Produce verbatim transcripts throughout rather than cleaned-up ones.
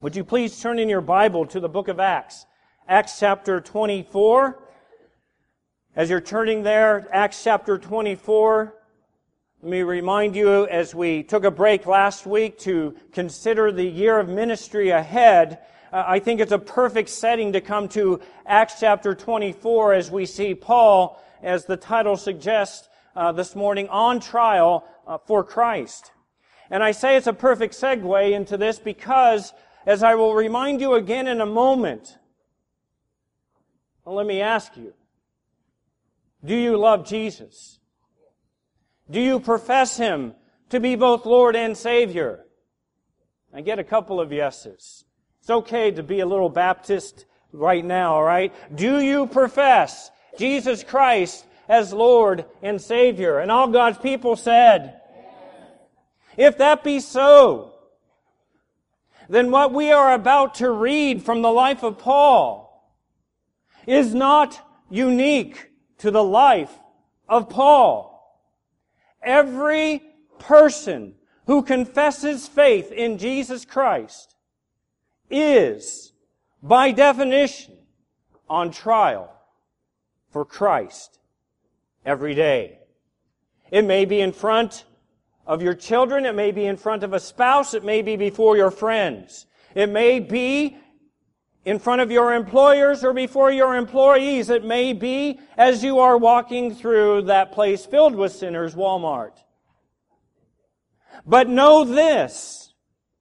Would you please turn in your Bible to the book of Acts, Acts chapter twenty-four. As you're turning there, Acts chapter twenty-four, let me remind you, as we took a break last week to consider the year of ministry ahead, uh, I think it's a perfect setting to come to Acts chapter twenty-four as we see Paul, as the title suggests uh, this morning, on trial uh, for Christ. And I say it's a perfect segue into this because, as I will remind you again in a moment, well, let me ask you, do you love Jesus? Do you profess Him to be both Lord and Savior? I get a couple of yeses. It's okay to be a little Baptist right now, all right? Do you profess Jesus Christ as Lord and Savior? And all God's people said, if that be so, then what we are about to read from the life of Paul is not unique to the life of Paul. Every person who confesses faith in Jesus Christ is, by definition, on trial for Christ every day. It may be in front of your children, it may be in front of a spouse, it may be before your friends. It may be in front of your employers or before your employees. It may be as you are walking through that place filled with sinners, Walmart. But know this,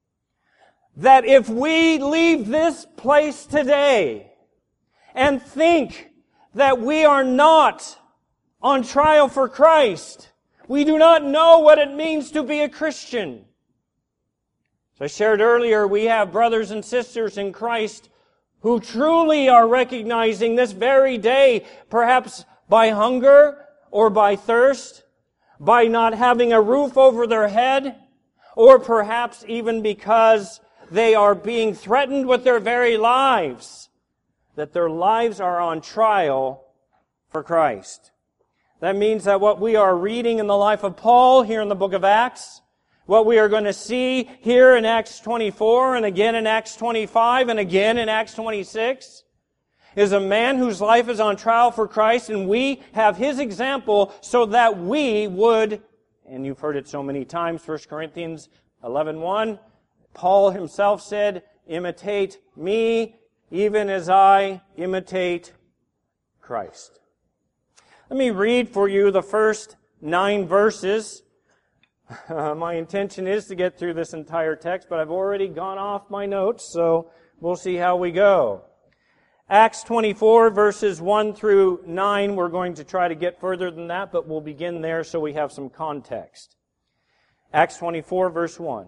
that if we leave this place today and think that we are not on trial for Christ, we do not know what it means to be a Christian. As I shared earlier, we have brothers and sisters in Christ who truly are recognizing this very day, perhaps by hunger or by thirst, by not having a roof over their head, or perhaps even because they are being threatened with their very lives, that their lives are on trial for Christ. That means that what we are reading in the life of Paul here in the book of Acts, what we are going to see here in Acts twenty-four and again in Acts twenty-five and again in Acts twenty-six, is a man whose life is on trial for Christ, and we have his example so that we would, and you've heard it so many times, First Corinthians eleven one, Paul himself said, imitate me even as I imitate Christ. Let me read for you the first nine verses. Uh, my intention is to get through this entire text, but I've already gone off my notes, so we'll see how we go. Acts twenty-four, verses one through nine, we're going to try to get further than that, but we'll begin there so we have some context. Acts twenty-four, verse one.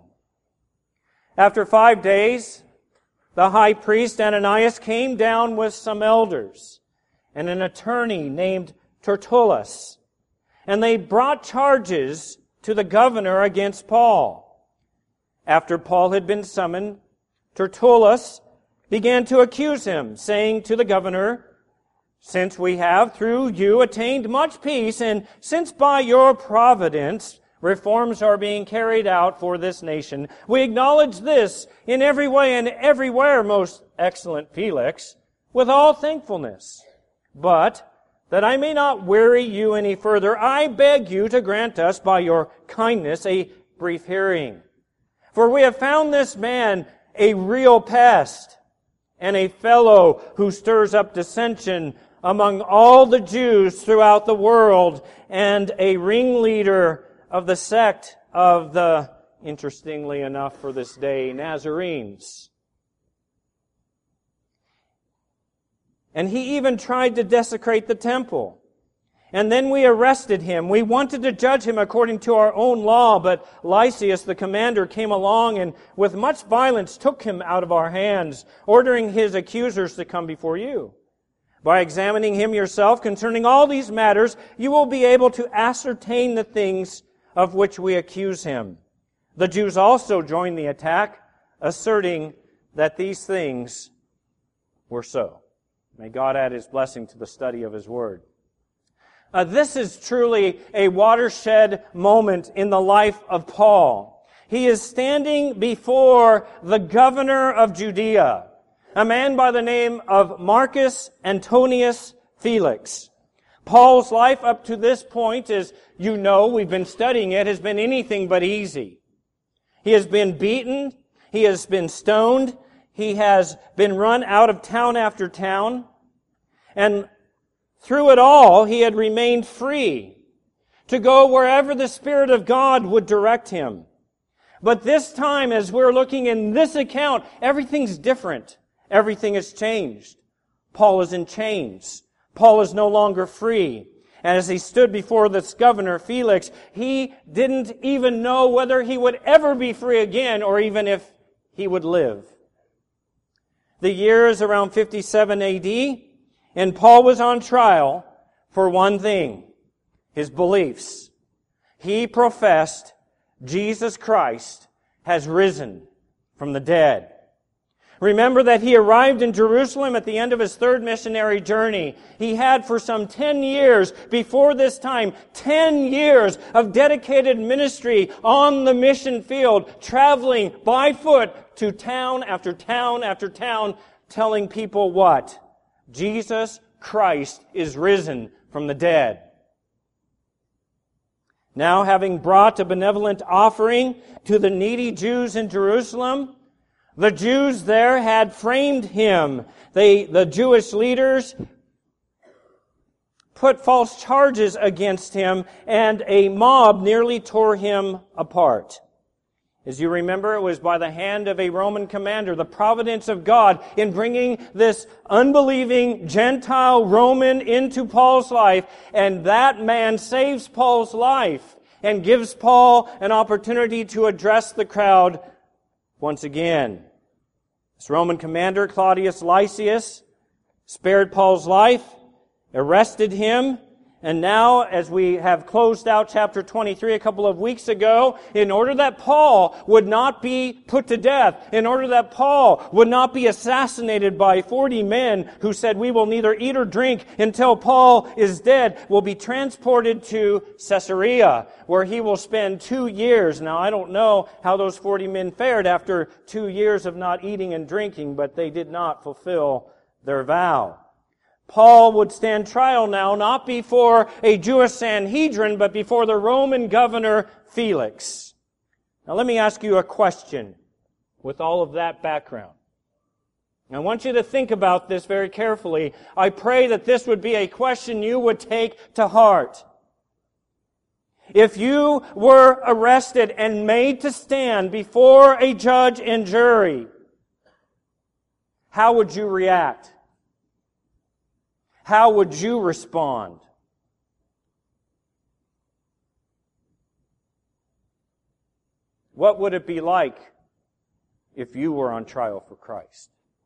After five days, the high priest Ananias came down with some elders and an attorney named Tertullus, and they brought charges to the governor against Paul. After Paul had been summoned, Tertullus began to accuse him, saying to the governor, since we have through you attained much peace, and since by your providence reforms are being carried out for this nation, we acknowledge this in every way and everywhere, most excellent Felix, with all thankfulness. But that I may not weary you any further, I beg you to grant us by your kindness a brief hearing. For we have found this man a real pest and a fellow who stirs up dissension among all the Jews throughout the world, and a ringleader of the sect of the, interestingly enough for this day, Nazarenes. And he even tried to desecrate the temple. And then we arrested him. We wanted to judge him according to our own law, but Lysias, the commander, came along and with much violence took him out of our hands, ordering his accusers to come before you. By examining him yourself concerning all these matters, you will be able to ascertain the things of which we accuse him. The Jews also joined the attack, asserting that these things were so. May God add His blessing to the study of His Word. Uh, this is truly a watershed moment in the life of Paul. he is standing before the governor of Judea, a man by the name of Marcus Antonius Felix. Paul's life up to this point, as you know, we've been studying it, has been anything but easy. He has been beaten. He has been stoned. He has been run out of town after town. And through it all, he had remained free to go wherever the Spirit of God would direct him. But this time, as we're looking in this account, everything's different. Everything has changed. Paul is in chains. Paul is no longer free. And as he stood before this governor, Felix, he didn't even know whether he would ever be free again or even if he would live. The year is around fifty-seven A D, and Paul was on trial for one thing, his beliefs. He professed Jesus Christ has risen from the dead. Remember that he arrived in Jerusalem at the end of his third missionary journey. He had for some ten years before this time, ten years of dedicated ministry on the mission field, traveling by foot to town after town after town, telling people what? Jesus Christ is risen from the dead. Now, having brought a benevolent offering to the needy Jews in Jerusalem, the Jews there had framed him. They, the Jewish leaders put false charges against him, and a mob nearly tore him apart. As you remember, it was by the hand of a Roman commander, the providence of God in bringing this unbelieving Gentile Roman into Paul's life, and that man saves Paul's life and gives Paul an opportunity to address the crowd once again. This Roman commander, Claudius Lysias, spared Paul's life, arrested him, and now, as we have closed out chapter twenty-three a couple of weeks ago, in order that Paul would not be put to death, in order that Paul would not be assassinated by forty men who said, "We will neither eat or drink until Paul is dead," will be transported to Caesarea, where he will spend two years. Now, I don't know how those forty men fared after two years of not eating and drinking, but they did not fulfill their vow. Paul would stand trial now, not before a Jewish Sanhedrin, but before the Roman governor Felix. Now let me ask you a question with all of that background. I want you to think about this very carefully. I pray that this would be a question you would take to heart. If you were arrested and made to stand before a judge and jury, how would you react? How would you respond? What would it be like if you were on trial for Christ?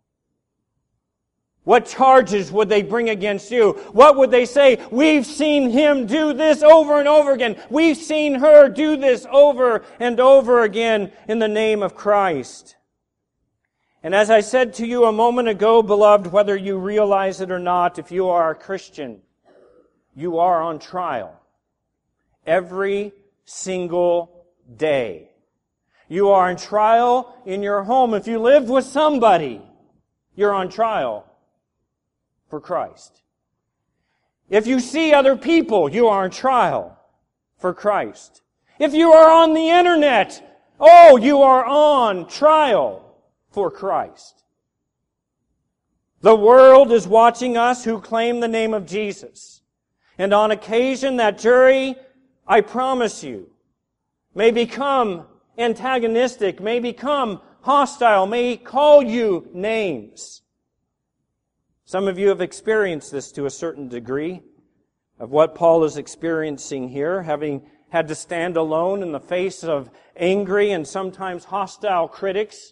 What charges would they bring against you? What would they say? We've seen him do this over and over again. We've seen her do this over and over again in the name of Christ. And as I said to you a moment ago, beloved, whether you realize it or not, if you are a Christian, you are on trial every single day. You are on trial in your home. If you live with somebody, you're on trial for Christ. If you see other people, you are on trial for Christ. If you are on the internet, oh, you are on trial for Christ. The world is watching us who claim the name of Jesus. And on occasion, that jury, I promise you, may become antagonistic, may become hostile, may call you names. Some of you have experienced this to a certain degree of what Paul is experiencing here, having had to stand alone in the face of angry and sometimes hostile critics.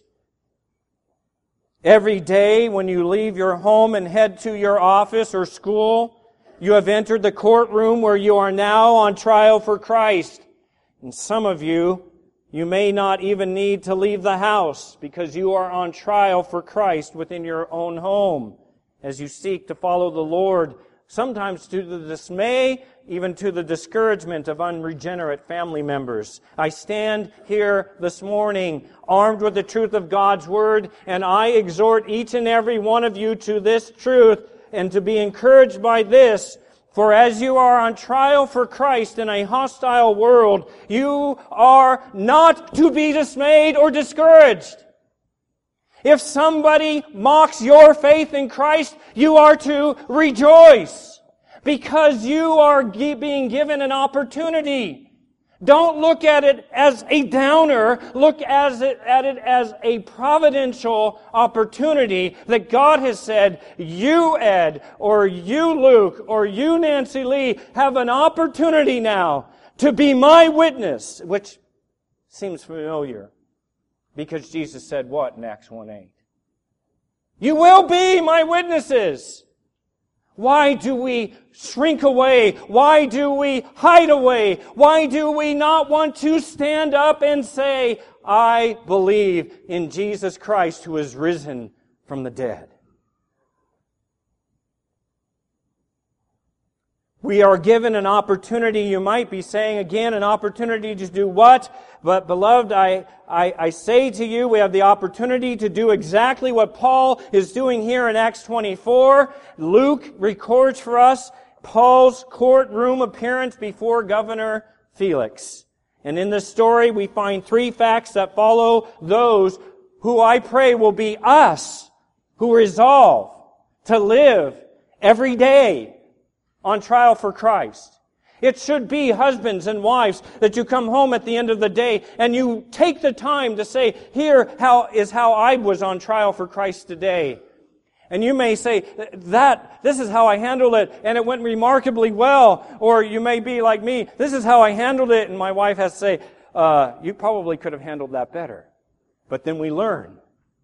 Every day when you leave your home and head to your office or school, you have entered the courtroom where you are now on trial for Christ. And some of you, you may not even need to leave the house because you are on trial for Christ within your own home as you seek to follow the Lord sometimes to the dismay, even to the discouragement of unregenerate family members. I stand here this morning armed with the truth of God's Word, and I exhort each and every one of you to this truth and to be encouraged by this. For as you are on trial for Christ in a hostile world, you are not to be dismayed or discouraged. If somebody mocks your faith in Christ, you are to rejoice because you are being given an opportunity. Don't look at it as a downer. Look at it, at it as a providential opportunity that God has said, you, Ed, or you, Luke, or you, Nancy Lee, have an opportunity now to be my witness, which seems familiar because Jesus said what in Acts one eight? You will be my witnesses. Why do we shrink away? Why do we hide away? Why do we not want to stand up and say, I believe in Jesus Christ who is risen from the dead? We are given an opportunity, you might be saying again, an opportunity to do what? But beloved, I, I, I say to you, we have the opportunity to do exactly what Paul is doing here in Acts twenty-four. Luke records for us Paul's courtroom appearance before Governor Felix. And in this story, we find three facts that follow those who I pray will be us who resolve to live every day on trial for Christ. It should be husbands and wives that you come home at the end of the day and you take the time to say, here how is how I was on trial for Christ today. And you may say, that, this is how I handled it and it went remarkably well. Or you may be like me, this is how I handled it, and my wife has to say, uh, you probably could have handled that better. But then we learn.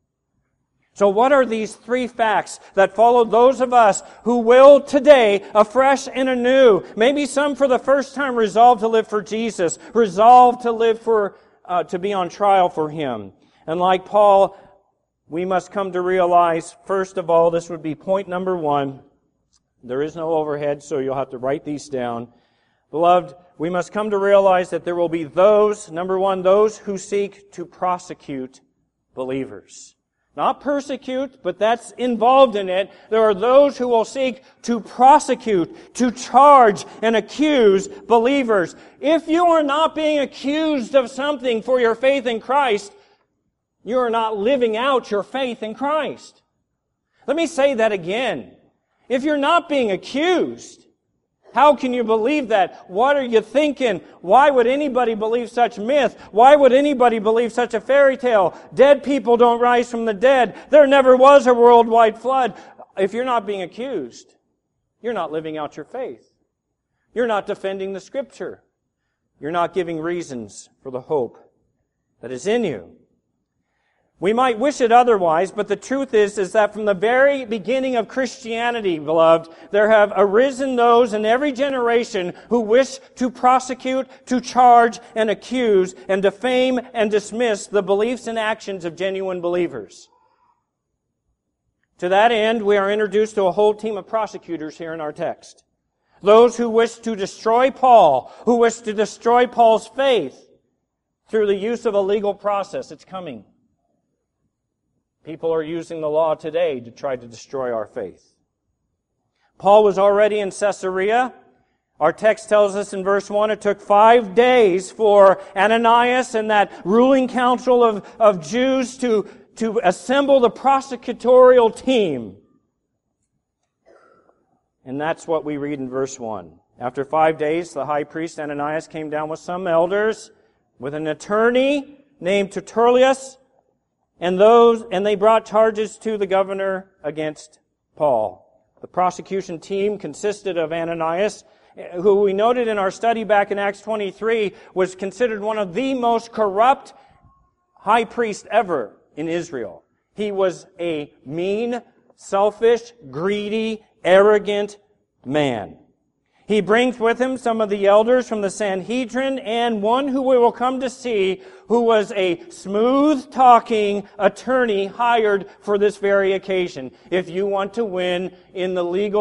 So what are these three facts that follow those of us who will today, afresh and anew, maybe some for the first time, resolve to live for Jesus, resolve to live for, uh, to be on trial for Him? And like Paul, we must come to realize, first of all, this would be point number one. There is no overhead, so you'll have to write these down. Beloved, we must come to realize that there will be those, number one, those who seek to prosecute believers. Not persecute, but that's involved in it. There are those who will seek to prosecute, to charge and accuse believers. If you are not being accused of something for your faith in Christ, you are not living out your faith in Christ. Let me say that again. If you're not being accused, how can you believe that? What are you thinking? Why would anybody believe such myth? Why would anybody believe such a fairy tale? Dead people don't rise from the dead. There never was a worldwide flood. If you're not being accused, you're not living out your faith. You're not defending the Scripture. You're not giving reasons for the hope that is in you. We might wish it otherwise, but the truth is, is that from the very beginning of Christianity, beloved, there have arisen those in every generation who wish to prosecute, to charge, and accuse, and defame and dismiss the beliefs and actions of genuine believers. To that end, we are introduced to a whole team of prosecutors here in our text. Those who wish to destroy Paul, who wish to destroy Paul's faith through the use of a legal process. It's coming. People are using the law today to try to destroy our faith. Paul was already in Caesarea. Our text tells us in verse one, it took five days for Ananias and that ruling council of, of Jews to, to assemble the prosecutorial team. And that's what we read in verse one. After five days, the high priest Ananias came down with some elders, with an attorney named Tertullus, And those, and they brought charges to the governor against Paul. The prosecution team consisted of Ananias, who we noted in our study back in Acts twenty-three, was considered one of the most corrupt high priests ever in Israel. He was a mean, selfish, greedy, arrogant man. He brings with him some of the elders from the Sanhedrin and one who we will come to see who was a smooth-talking attorney hired for this very occasion. If you want to win in the legal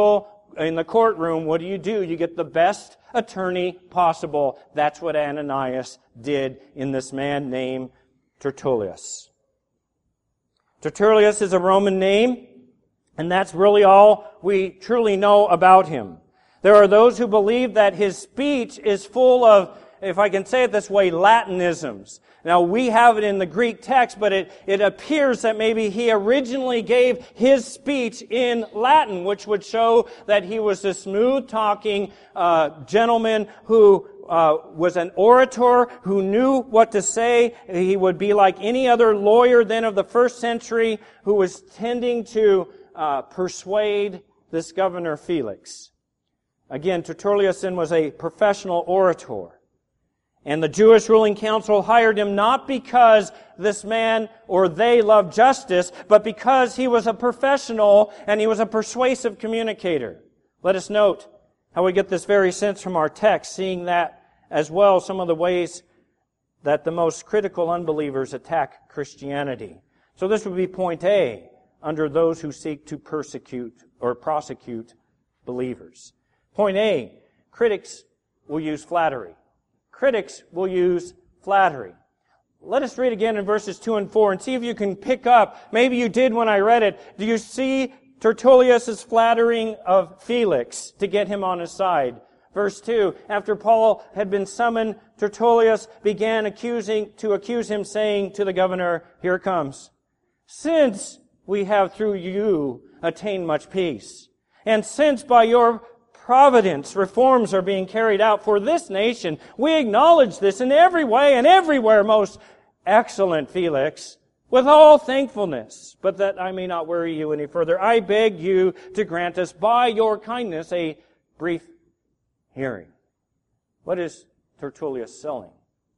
in the courtroom, what do you do? You get the best attorney possible. That's what Ananias did in this man named Tertullus. Tertullus is a Roman name, and that's really all we truly know about him. There are those who believe that his speech is full of, if I can say it this way, Latinisms. Now, we have it in the Greek text, but it, it appears that maybe he originally gave his speech in Latin, which would show that he was a smooth-talking uh, gentleman who uh, was an orator, who knew what to say. He would be like any other lawyer then of the first century who was tending to uh, persuade this governor Felix. Again, Tertullus was a professional orator. And the Jewish ruling council hired him not because this man or they loved justice, but because he was a professional and he was a persuasive communicator. Let us note how we get this very sense from our text, seeing that as well some of the ways that the most critical unbelievers attack Christianity. So this would be point A, under those who seek to persecute or prosecute believers. Point A, critics will use flattery. Critics will use flattery. Let us read again in verses two and four and see if you can pick up. Maybe you did when I read it. Do you see Tertullus' flattering of Felix to get him on his side? Verse two, after Paul had been summoned, Tertullus began accusing to accuse him, saying to the governor, "Here it comes. Since we have through you attained much peace, and since by your providence, reforms are being carried out for this nation. We acknowledge this in every way and everywhere, most excellent Felix, with all thankfulness. But that I may not worry you any further, I beg you to grant us by your kindness a brief hearing." What is Tertullus selling?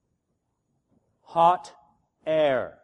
Hot air.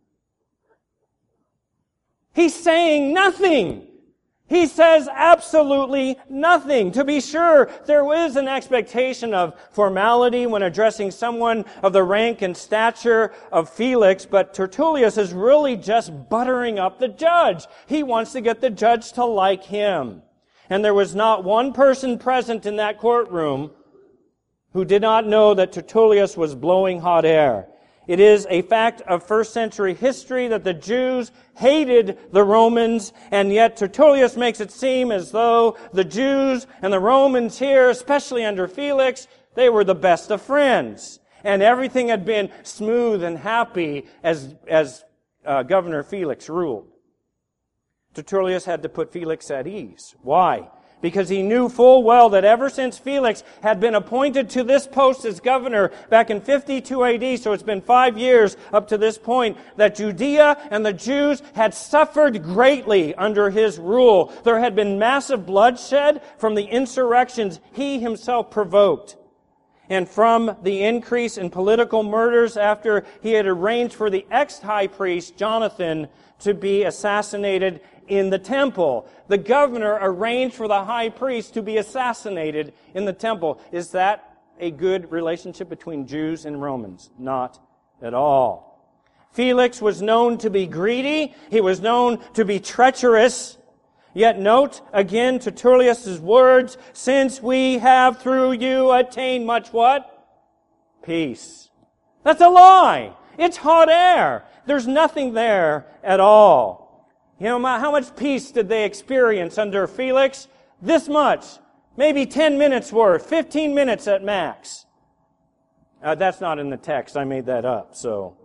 He's saying nothing. He says absolutely nothing. To be sure, there is an expectation of formality when addressing someone of the rank and stature of Felix, but Tertullus is really just buttering up the judge. He wants to get the judge to like him. And there was not one person present in that courtroom who did not know that Tertullus was blowing hot air. It is a fact of first century history that the Jews hated the Romans, and yet Tertullus makes it seem as though the Jews and the Romans here, especially under Felix, they were the best of friends. And everything had been smooth and happy as, as uh, Governor Felix ruled. Tertullus had to put Felix at ease. Why? Because he knew full well that ever since Felix had been appointed to this post as governor back in fifty-two A D, so it's been five years up to this point, that Judea and the Jews had suffered greatly under his rule. There had been massive bloodshed from the insurrections he himself provoked, and from the increase in political murders after he had arranged for the ex-high priest, Jonathan, to be assassinated in the temple. The governor arranged for the high priest to be assassinated in the temple. Is that a good relationship between Jews and Romans? Not at all. Felix was known to be greedy. He was known to be treacherous. Yet note again Tertullus' words, "Since we have through you attained much" what? Peace. That's a lie. It's hot air. There's nothing there at all. You know, how much peace did they experience under Felix? This much. Maybe ten minutes worth. fifteen minutes at max. Uh, that's not in the text. I made that up. So,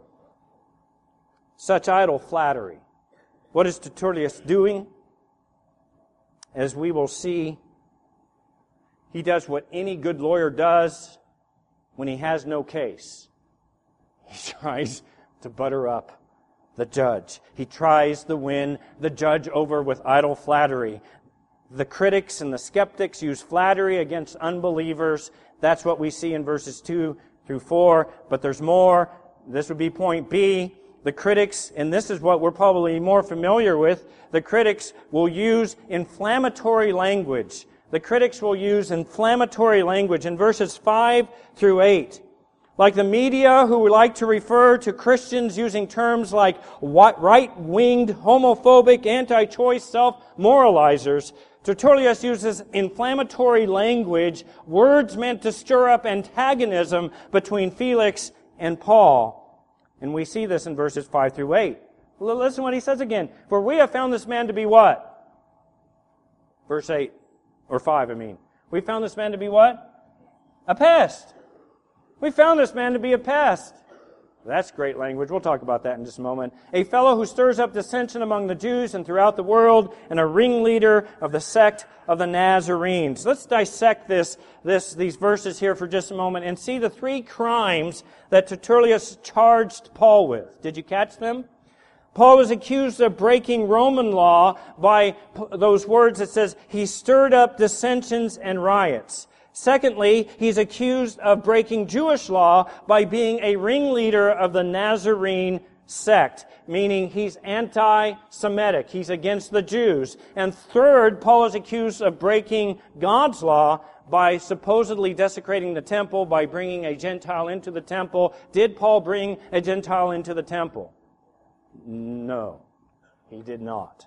such idle flattery. What is Tertullus doing? As we will see, he does what any good lawyer does when he has no case. He tries to butter up the judge. He tries to win the judge over with idle flattery. The critics and the skeptics use flattery against unbelievers. That's what we see in verses two through four. But there's more. This would be point B. The critics, and this is what we're probably more familiar with, the critics will use inflammatory language. The critics will use inflammatory language in verses five through eight. Like the media who like to refer to Christians using terms like right-winged, homophobic, anti-choice self-moralizers, Tertullius uses inflammatory language, words meant to stir up antagonism between Felix and Paul. And we see this in verses five through eight. Listen to what he says again. For we have found this man to be what? Verse eight. Or five, I mean. We found this man to be what? A pest. We found this man to be a pest. That's great language. We'll talk about that in just a moment. A fellow who stirs up dissension among the Jews and throughout the world, and a ringleader of the sect of the Nazarenes. Let's dissect this, this, these verses here for just a moment and see the three crimes that Tertullius charged Paul with. Did you catch them? Paul is accused of breaking Roman law by those words that says he stirred up dissensions and riots. Secondly, he's accused of breaking Jewish law by being a ringleader of the Nazarene sect, meaning he's anti-Semitic. He's against the Jews. And third, Paul is accused of breaking God's law by supposedly desecrating the temple, by bringing a Gentile into the temple. Did Paul bring a Gentile into the temple? No, he did not.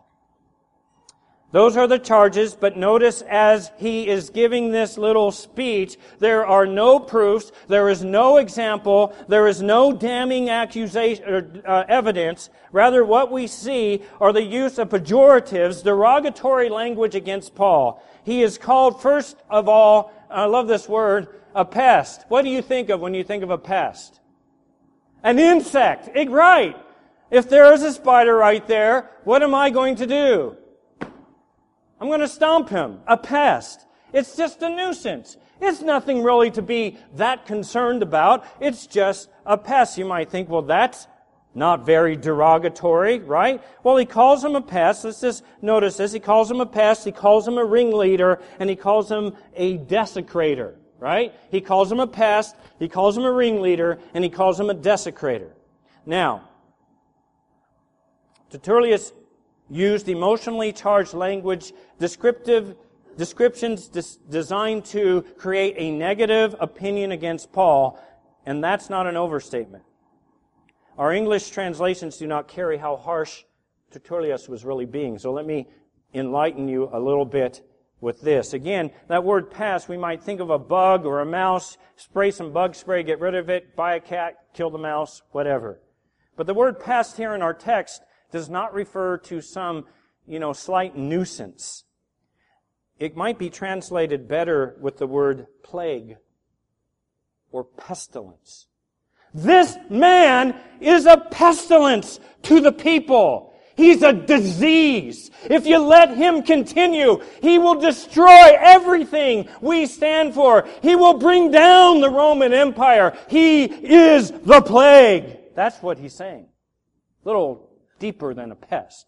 Those are the charges, but notice as he is giving this little speech, there are no proofs, there is no example, there is no damning accusation or uh, evidence. Rather, what we see are the use of pejoratives, derogatory language against Paul. He is called, first of all, I love this word, a pest. What do you think of when you think of a pest? An insect. Right. If there is a spider right there, what am I going to do? I'm going to stomp him. A pest. It's just a nuisance. It's nothing really to be that concerned about. It's just a pest. You might think, well, that's not very derogatory, right? Well, he calls him a pest. Let's just notice this. He calls him a pest. He calls him a ringleader. And he calls him a desecrator, right? He calls him a pest. He calls him a ringleader. And he calls him a desecrator. Now, Tertullius used emotionally charged language, descriptive descriptions des- designed to create a negative opinion against Paul, and that's not an overstatement. Our English translations do not carry how harsh Tertullius was really being, so let me enlighten you a little bit with this. Again, that word pest, we might think of a bug or a mouse, spray some bug spray, get rid of it, buy a cat, kill the mouse, whatever. But the word pest here in our text does not refer to some, you know, slight nuisance. It might be translated better with the word plague or pestilence. This man is a pestilence to the people. He's a disease. If you let him continue, he will destroy everything we stand for. He will bring down the Roman Empire. He is the plague. That's what he's saying. Little deeper than a pest.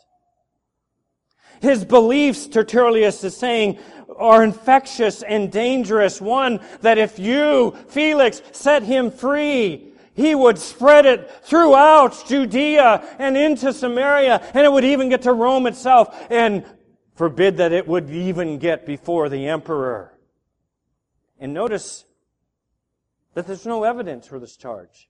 His beliefs, Tertullius is saying, are infectious and dangerous. One, that if you, Felix, set him free, he would spread it throughout Judea and into Samaria, and it would even get to Rome itself, and forbid that it would even get before the emperor. And notice that there's no evidence for this charge.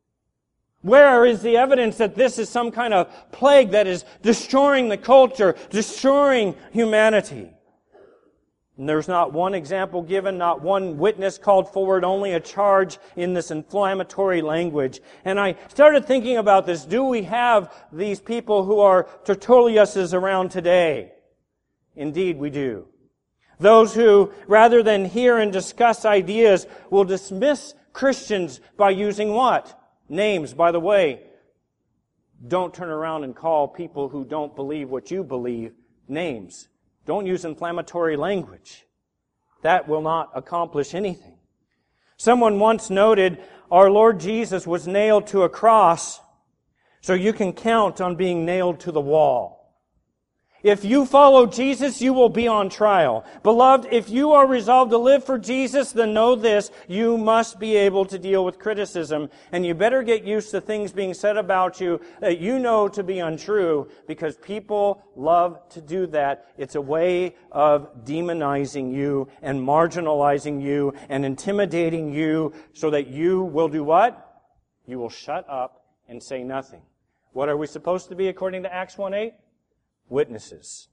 Where is the evidence that this is some kind of plague that is destroying the culture, destroying humanity? And there's not one example given, not one witness called forward, only a charge in this inflammatory language. And I started thinking about this. Do we have these people who are Tertulliuses around today? Indeed, we do. Those who, rather than hear and discuss ideas, will dismiss Christians by using what? Names. By the way, don't turn around and call people who don't believe what you believe names. Don't use inflammatory language. That will not accomplish anything. Someone once noted, our Lord Jesus was nailed to a cross, so you can count on being nailed to the wall. If you follow Jesus, you will be on trial. Beloved, if you are resolved to live for Jesus, then know this, you must be able to deal with criticism, and you better get used to things being said about you that you know to be untrue, because people love to do that. It's a way of demonizing you and marginalizing you and intimidating you so that you will do what? You will shut up and say nothing. What are we supposed to be according to Acts one eight? Witnesses.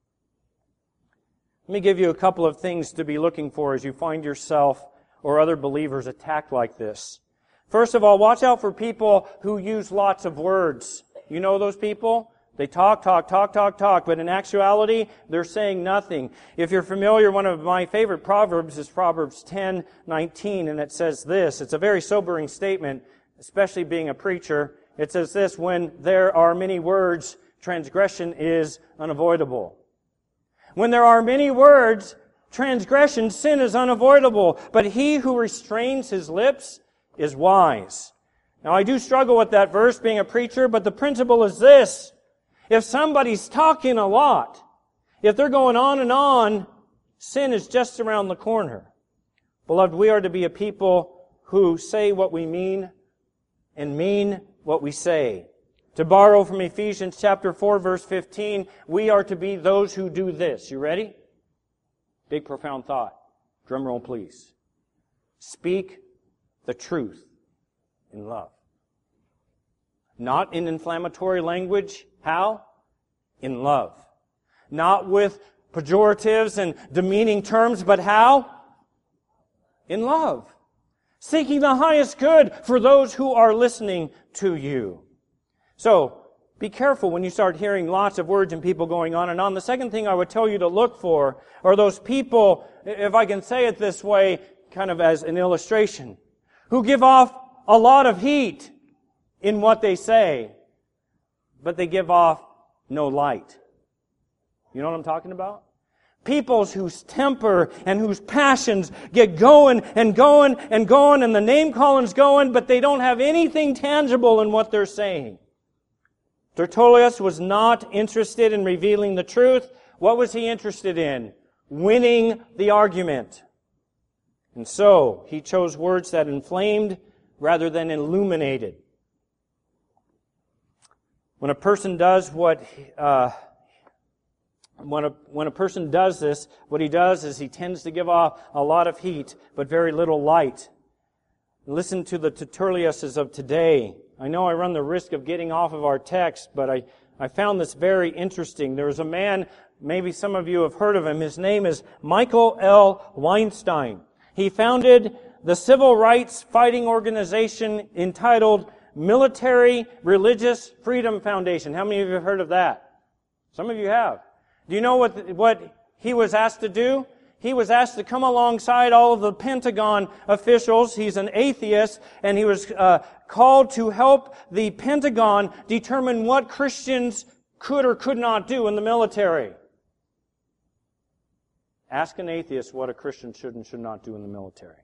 Let me give you a couple of things to be looking for as you find yourself or other believers attacked like this. First of all, watch out for people who use lots of words. You know those people? They talk, talk, talk, talk, talk, but in actuality, they're saying nothing. If you're familiar, one of my favorite Proverbs is Proverbs ten nineteen, and it says this. It's a very sobering statement, especially being a preacher. It says this, when there are many words, transgression is unavoidable. When there are many words, transgression, sin is unavoidable. But he who restrains his lips is wise. Now, I do struggle with that verse being a preacher, but the principle is this. If somebody's talking a lot, if they're going on and on, sin is just around the corner. Beloved, we are to be a people who say what we mean and mean what we say. To borrow from Ephesians chapter four, verse fifteen, we are to be those who do this. You ready? Big, profound thought. Drum roll, please. Speak the truth in love. Not in inflammatory language. How? In love. Not with pejoratives and demeaning terms, but how? In love. Seeking the highest good for those who are listening to you. So, be careful when you start hearing lots of words and people going on and on. The second thing I would tell you to look for are those people, if I can say it this way, kind of as an illustration, who give off a lot of heat in what they say, but they give off no light. You know what I'm talking about? Peoples whose temper and whose passions get going and going and going, and the name-calling's going, but they don't have anything tangible in what they're saying. Tertullius was not interested in revealing the truth. What was he interested in? Winning the argument. And so, he chose words that inflamed rather than illuminated. When a person does what, uh, when a, when a person does this, what he does is he tends to give off a lot of heat, but very little light. Listen to the Tertulliuses of today. I know I run the risk of getting off of our text, but I, I found this very interesting. There was a man, maybe some of you have heard of him. His name is Michael L. Weinstein. He founded the civil rights fighting organization entitled Military Religious Freedom Foundation. How many of you have heard of that? Some of you have. Do you know what, what he was asked to do? He was asked to come alongside all of the Pentagon officials. He's an atheist, and he was uh, called to help the Pentagon determine what Christians could or could not do in the military. Ask an atheist what a Christian should and should not do in the military.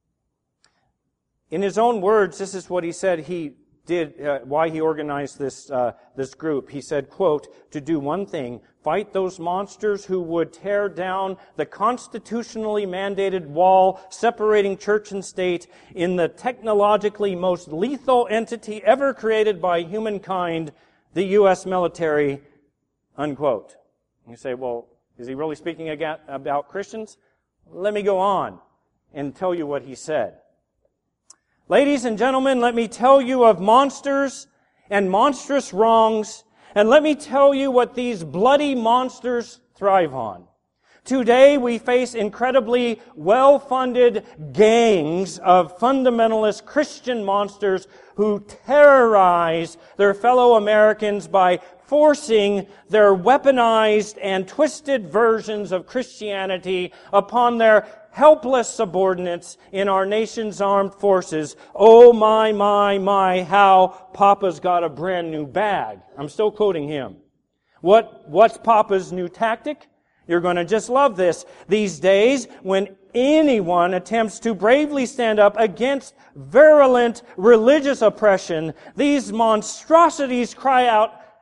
In his own words, this is what he said he did, uh, why he organized this uh, this group. He said, quote, to do one thing, fight those monsters who would tear down the constitutionally mandated wall separating church and state in the technologically most lethal entity ever created by humankind, the U S military, unquote. You say, well, is he really speaking about Christians? Let me go on and tell you what he said. Ladies and gentlemen, let me tell you of monsters and monstrous wrongs, and let me tell you what these bloody monsters thrive on. Today we face incredibly well-funded gangs of fundamentalist Christian monsters who terrorize their fellow Americans by forcing their weaponized and twisted versions of Christianity upon their helpless subordinates in our nation's armed forces. Oh my, my, my, how Papa's got a brand new bag. I'm still quoting him. What, what's Papa's new tactic? You're going to just love this. These days, when anyone attempts to bravely stand up against virulent religious oppression, these monstrosities cry out,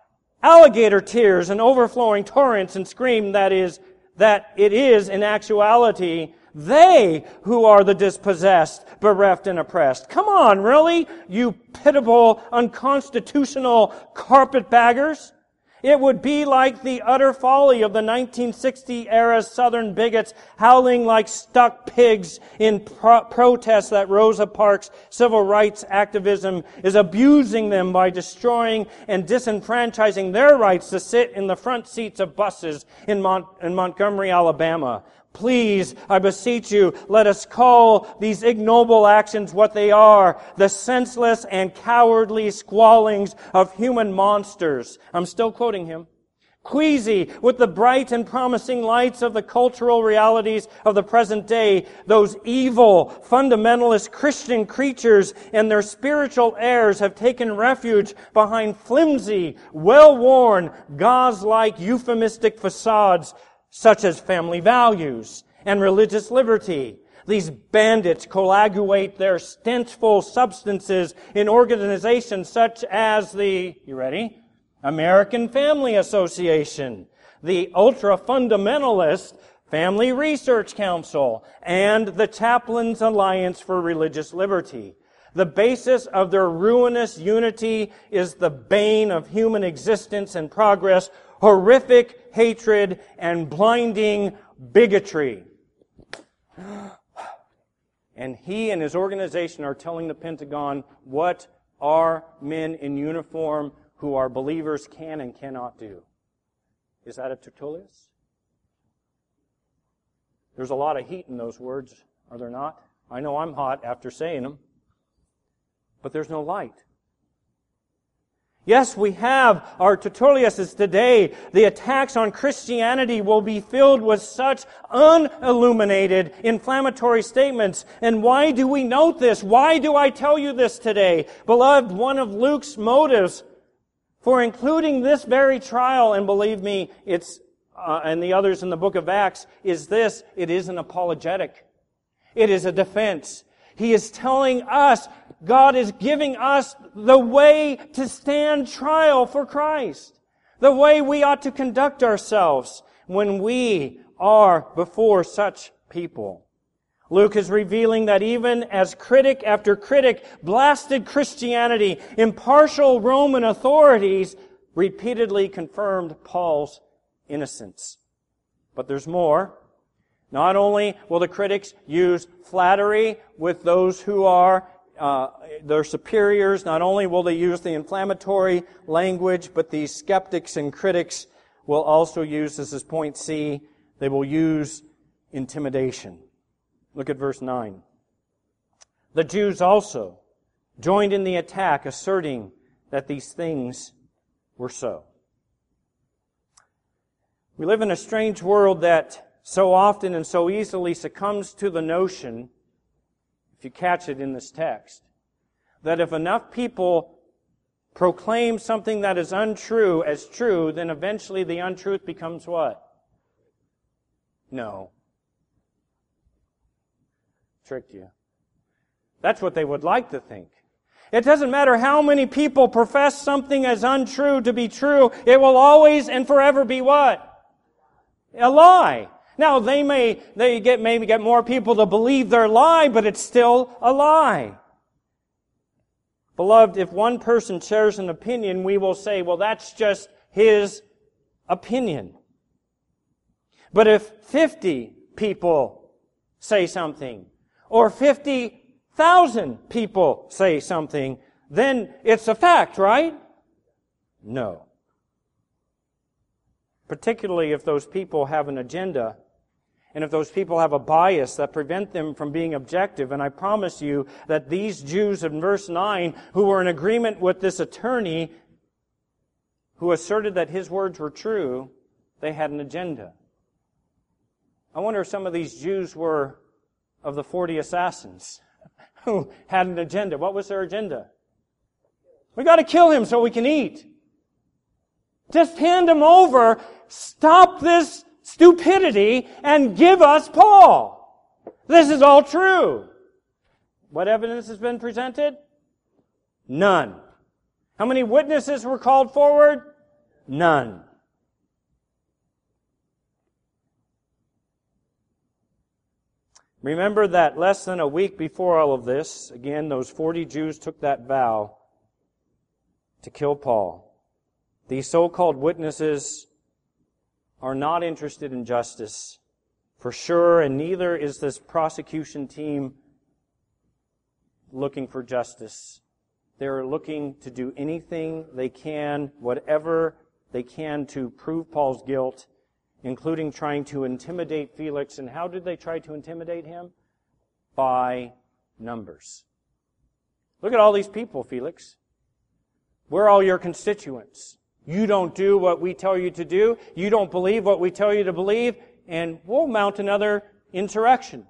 alligator tears and overflowing torrents and scream that is, that it is in actuality they who are the dispossessed, bereft, and oppressed. Come on, really? You pitiable, unconstitutional carpetbaggers? It would be like the utter folly of the nineteen sixty era Southern bigots howling like stuck pigs in pro- protest that Rosa Parks' civil rights activism is abusing them by destroying and disenfranchising their rights to sit in the front seats of buses in, Mont- in Montgomery, Alabama. Please, I beseech you, let us call these ignoble actions what they are, the senseless and cowardly squallings of human monsters. I'm still quoting him. Queasy with the bright and promising lights of the cultural realities of the present day, those evil, fundamentalist Christian creatures and their spiritual heirs have taken refuge behind flimsy, well-worn, gauze-like euphemistic facades such as family values and religious liberty. These bandits coagulate their stenchful substances in organizations such as the, you ready? American Family Association, the ultra-fundamentalist Family Research Council, and the Chaplains Alliance for Religious Liberty. The basis of their ruinous unity is the bane of human existence and progress, horrific hatred and blinding bigotry. And he and his organization are telling the Pentagon what our men in uniform who are believers can and cannot do. Is that a Tertullius? There's a lot of heat in those words, are there not? I know I'm hot after saying them. But there's no light. Yes, we have our Tertulliuses today. The attacks on Christianity will be filled with such unilluminated, inflammatory statements. And why do we note this? Why do I tell you this today? Beloved, one of Luke's motives for including this very trial, and believe me, it's uh, and the others in the book of Acts, is this: it is an apologetic. It is a defense. He is telling us, God is giving us the way to stand trial for Christ. The way we ought to conduct ourselves when we are before such people. Luke is revealing that even as critic after critic blasted Christianity, impartial Roman authorities repeatedly confirmed Paul's innocence. But there's more. Not only will the critics use flattery with those who are uh, their superiors, not only will they use the inflammatory language, but these skeptics and critics will also use, this is point C, they will use intimidation. Look at verse nine. The Jews also joined in the attack, asserting that these things were so. We live in a strange world that so often and so easily succumbs to the notion, if you catch it in this text, that if enough people proclaim something that is untrue as true, then eventually the untruth becomes what? No. Tricked you. That's what they would like to think. It doesn't matter how many people profess something as untrue to be true, it will always and forever be what? A lie. Now, they may they get maybe get more people to believe their lie, but it's still a lie. Beloved, if one person shares an opinion, we will say, well, that's just his opinion. But if fifty people say something, or fifty thousand people say something, then it's a fact, right? No. Particularly if those people have an agenda, and if those people have a bias that prevent them from being objective. And I promise you that these Jews in verse nine, who were in agreement with this attorney, who asserted that his words were true, they had an agenda. I wonder if some of these Jews were of the forty assassins who had an agenda. What was their agenda? We got to kill him so we can eat. Just hand him over, stop this stupidity, and give us Paul. This is all true. What evidence has been presented? None. How many witnesses were called forward? None. Remember that less than a week before all of this, again, those forty Jews took that vow to kill Paul. These so-called witnesses are not interested in justice, for sure, and neither is this prosecution team looking for justice. They're looking to do anything they can, whatever they can, to prove Paul's guilt, including trying to intimidate Felix. And how did they try to intimidate him? By numbers. Look at all these people, Felix. We're all your constituents. You don't do what we tell you to do. You don't believe what we tell you to believe. And we'll mount another insurrection.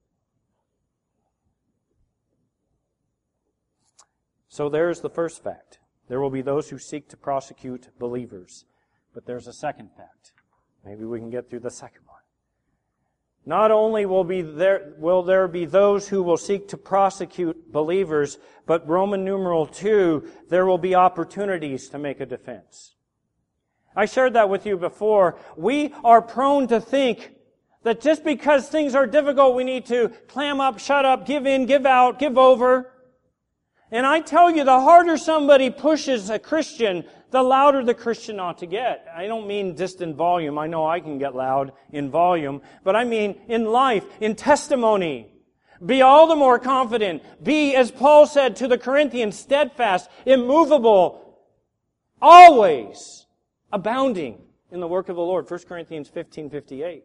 So there's the first fact. There will be those who seek to prosecute believers. But there's a second fact. Maybe we can get through the second one. Not only will be there will there be those who will seek to prosecute believers, but Roman numeral two, there will be opportunities to make a defense. I shared that with you before. We are prone to think that just because things are difficult, we need to clam up, shut up, give in, give out, give over. And I tell you, the harder somebody pushes a Christian, the louder the Christian ought to get. I don't mean just in volume. I know I can get loud in volume. But I mean in life, in testimony. Be all the more confident. Be, as Paul said to the Corinthians, steadfast, immovable, always abounding in the work of the Lord. First Corinthians fifteen fifty-eight.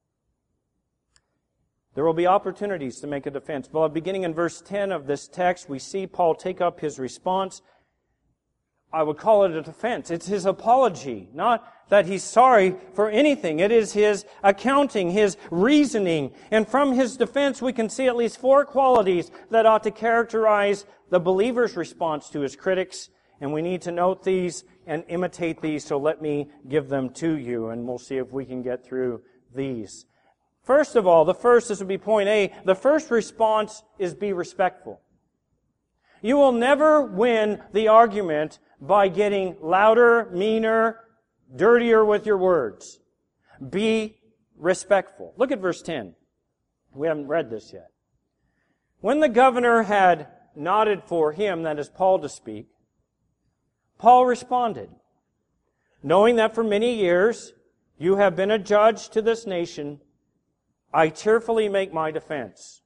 There will be opportunities to make a defense. Well, beginning in verse ten of this text, we see Paul take up his response. I would call it a defense. It's his apology, not that he's sorry for anything. It is his accounting, his reasoning. And from his defense, we can see at least four qualities that ought to characterize the believer's response to his critics. And we need to note these and imitate these, so let me give them to you, and we'll see if we can get through these. First of all, the first, this would be point A, the first response is be respectful. You will never win the argument by getting louder, meaner, dirtier with your words. Be respectful. Look at verse ten. We haven't read this yet. When the governor had nodded for him, that is Paul, to speak, Paul responded, knowing that for many years you have been a judge to this nation, I cheerfully make my defense.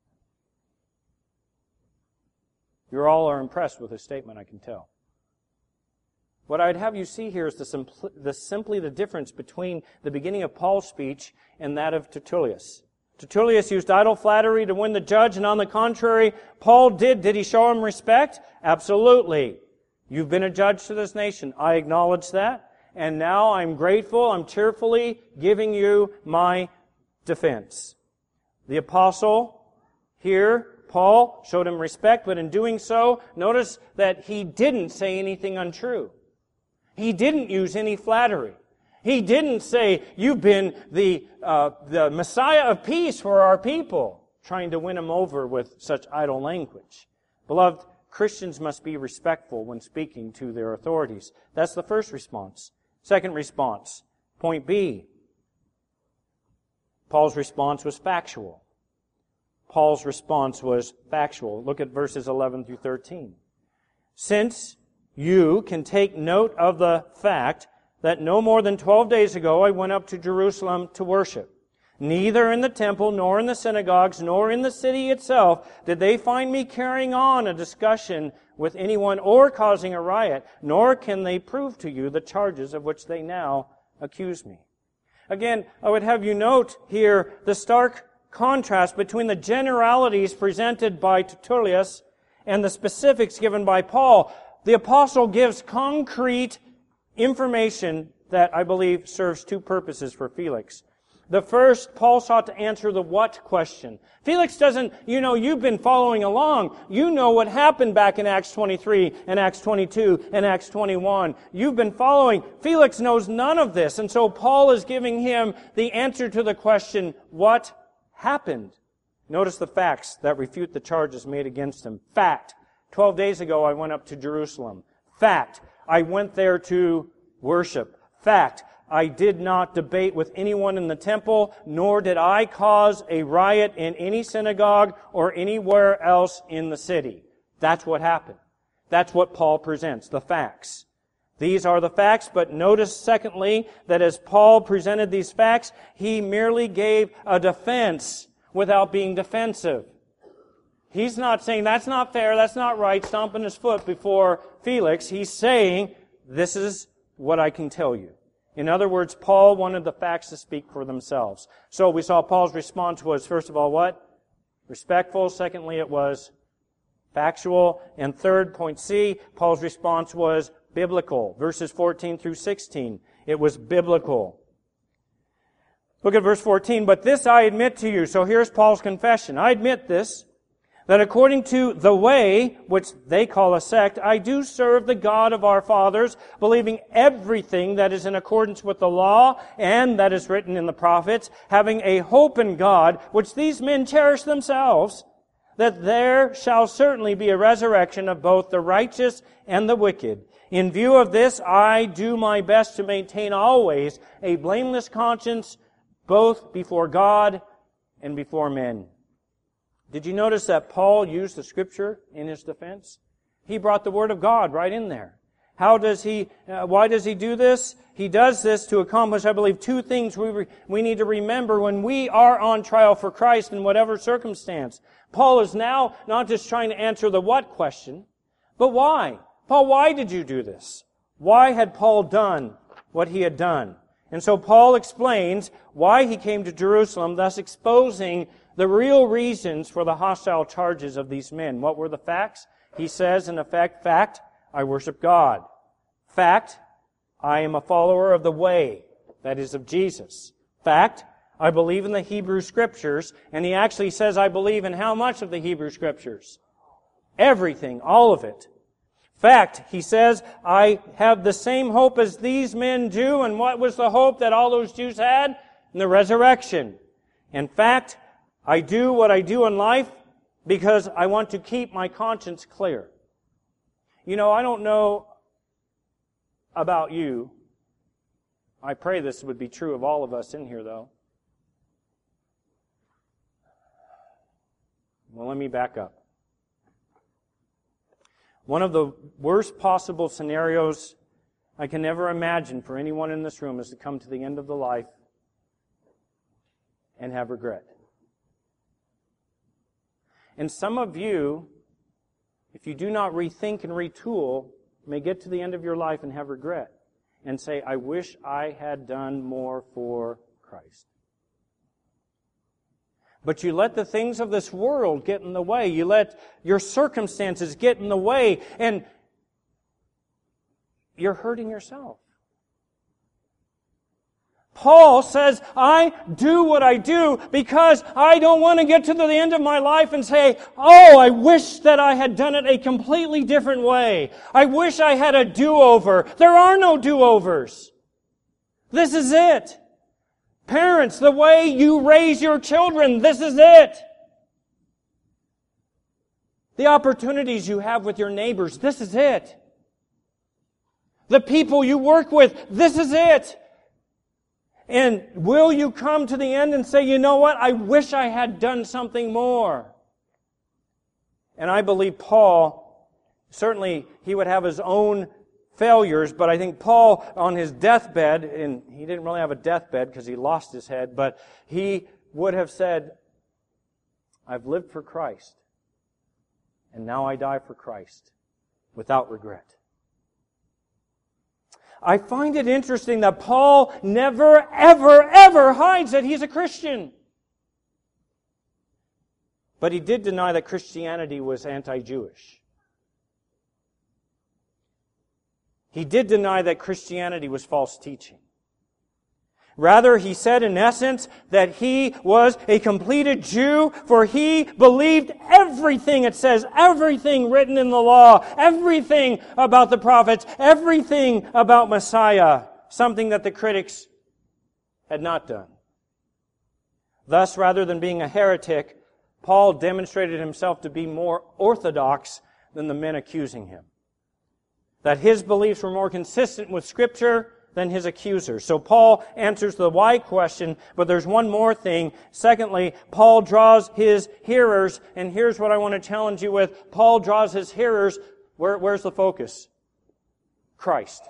You all are impressed with this statement, I can tell. What I'd have you see here is the, simpli- the simply the difference between the beginning of Paul's speech and that of Tertullius. Tertullius used idle flattery to win the judge, and on the contrary, Paul did. Did he show him respect? Absolutely. You've been a judge to this nation. I acknowledge that. And now I'm grateful. I'm cheerfully giving you my defense. The apostle here, Paul, showed him respect, but in doing so, notice that he didn't say anything untrue. He didn't use any flattery. He didn't say, you've been the, uh, the Messiah of peace for our people, trying to win him over with such idle language. Beloved, Christians must be respectful when speaking to their authorities. That's the first response. Second response, point B. Paul's response was factual. Paul's response was factual. Look at verses eleven through thirteen. Since you can take note of the fact that no more than twelve days ago I went up to Jerusalem to worship. Neither in the temple, nor in the synagogues, nor in the city itself did they find me carrying on a discussion with anyone or causing a riot, nor can they prove to you the charges of which they now accuse me. Again, I would have you note here the stark contrast between the generalities presented by Tertullius and the specifics given by Paul. The apostle gives concrete information that I believe serves two purposes for Felix. The first, Paul sought to answer the what question. Felix doesn't, you know, you've been following along. You know what happened back in Acts twenty-three and Acts twenty-two and Acts twenty-one. You've been following. Felix knows none of this. And so Paul is giving him the answer to the question, what happened? Notice the facts that refute the charges made against him. Fact. Twelve days ago I went up to Jerusalem. Fact. I went there to worship. Fact, I did not debate with anyone in the temple, nor did I cause a riot in any synagogue or anywhere else in the city. That's what happened. That's what Paul presents, the facts. These are the facts, but notice, secondly, that as Paul presented these facts, he merely gave a defense without being defensive. He's not saying, that's not fair, that's not right, stomping his foot before Felix. He's saying, this is what I can tell you. In other words, Paul wanted the facts to speak for themselves. So we saw Paul's response was, first of all, what? Respectful. Secondly, it was factual. And third, point C, Paul's response was biblical. Verses fourteen through sixteen. It was biblical. Look at verse fourteen. But this I admit to you. So here's Paul's confession. I admit this, that according to the way, which they call a sect, I do serve the God of our fathers, believing everything that is in accordance with the law and that is written in the prophets, having a hope in God, which these men cherish themselves, that there shall certainly be a resurrection of both the righteous and the wicked. In view of this, I do my best to maintain always a blameless conscience, both before God and before men. Did you notice that Paul used the Scripture in his defense? He brought the Word of God right in there. How does he, uh, why does he do this? He does this to accomplish, I believe, two things we re, we need to remember when we are on trial for Christ in whatever circumstance. Paul is now not just trying to answer the what question, but why? Paul, why did you do this? Why had Paul done what he had done? And so Paul explains why he came to Jerusalem, thus exposing the real reasons for the hostile charges of these men. What were the facts? He says, in effect, fact, I worship God. Fact, I am a follower of the way, that is of Jesus. Fact, I believe in the Hebrew Scriptures. And he actually says, I believe in how much of the Hebrew Scriptures? Everything, all of it. Fact, he says, I have the same hope as these men do. And what was the hope that all those Jews had? In the resurrection. In fact, I do what I do in life because I want to keep my conscience clear. You know, I don't know about you. I pray this would be true of all of us in here, though. Well, let me back up. One of the worst possible scenarios I can ever imagine for anyone in this room is to come to the end of the life and have regret. And some of you, if you do not rethink and retool, may get to the end of your life and have regret and say, I wish I had done more for Christ. But you let the things of this world get in the way. You let your circumstances get in the way, and you're hurting yourself. Paul says, I do what I do because I don't want to get to the end of my life and say, oh, I wish that I had done it a completely different way. I wish I had a do-over. There are no do-overs. This is it. Parents, the way you raise your children, this is it. The opportunities you have with your neighbors, this is it. The people you work with, this is it. And will you come to the end and say, you know what, I wish I had done something more? And I believe Paul, certainly he would have his own failures, but I think Paul on his deathbed, and he didn't really have a deathbed because he lost his head, but he would have said, I've lived for Christ, and now I die for Christ, without regret. I find it interesting that Paul never, ever, ever hides that he's a Christian. But he did deny that Christianity was anti-Jewish. He did deny that Christianity was false teaching. Rather, he said in essence that he was a completed Jew, for he believed everything, it says, everything written in the law, everything about the prophets, everything about Messiah, something that the critics had not done. Thus, rather than being a heretic, Paul demonstrated himself to be more orthodox than the men accusing him. That his beliefs were more consistent with Scripture than his accusers. So Paul answers the why question, but there's one more thing. Secondly, Paul draws his hearers, and here's what I want to challenge you with. Paul draws his hearers, where, where's the focus? Christ.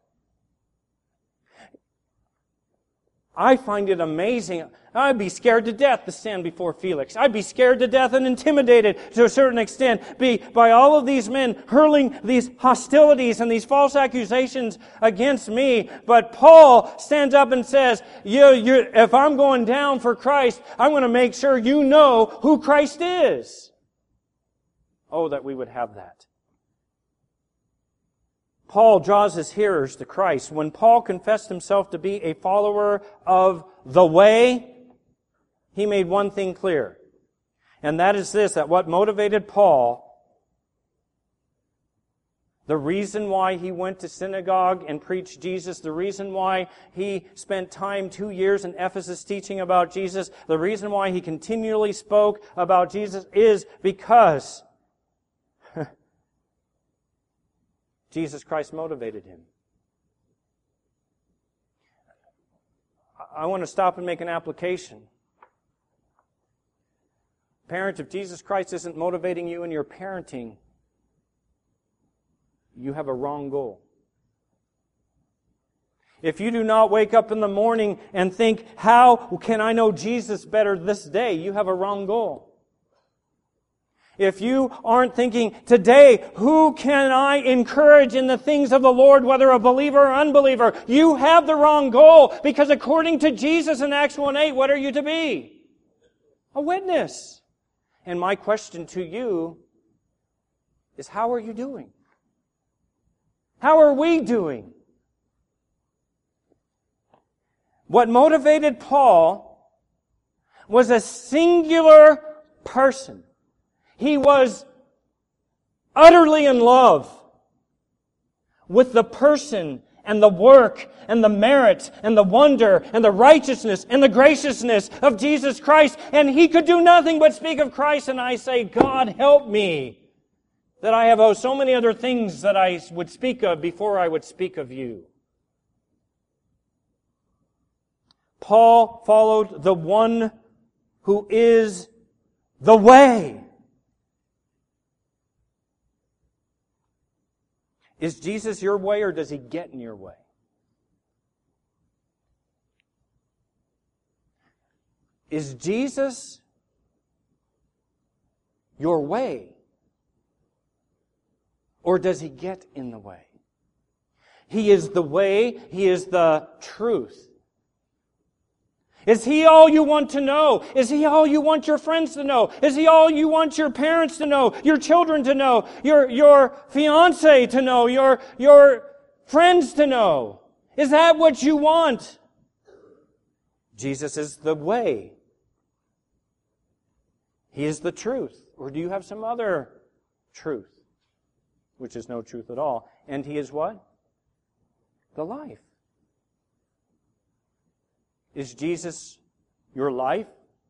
I find it amazing. I'd be scared to death to stand before Felix. I'd be scared to death and intimidated to a certain extent be, by all of these men hurling these hostilities and these false accusations against me. But Paul stands up and says, you, you, if I'm going down for Christ, I'm going to make sure you know who Christ is. Oh, that we would have that. Paul draws his hearers to Christ. When Paul confessed himself to be a follower of the way, he made one thing clear. And that is this, that what motivated Paul, the reason why he went to synagogue and preached Jesus, the reason why he spent time two years in Ephesus teaching about Jesus, the reason why he continually spoke about Jesus is because Jesus Christ motivated him. I want to stop and make an application. Parents, if Jesus Christ isn't motivating you in your parenting, you have a wrong goal. If you do not wake up in the morning and think, how can I know Jesus better this day? You have a wrong goal. If you aren't thinking, today, who can I encourage in the things of the Lord, whether a believer or unbeliever? You have the wrong goal, because according to Jesus in Acts one eight, what are you to be? A witness. And my question to you is, how are you doing? How are we doing? What motivated Paul was a singular person. He was utterly in love with the person and the work and the merit and the wonder and the righteousness and the graciousness of Jesus Christ. And he could do nothing but speak of Christ. And I say, God, help me, that I have oh, so many other things that I would speak of before I would speak of you. Paul followed the one who is the way. Is Jesus your way, or does He get in your way? Is Jesus your way, or does He get in the way? He is the way. He is the truth. Is He all you want to know? Is He all you want your friends to know? Is He all you want your parents to know? Your children to know? Your, your fiancé to know? Your, your friends to know? Is that what you want? Jesus is the way. He is the truth. Or do you have some other truth, which is no truth at all? And He is what? The life. Is Jesus your life?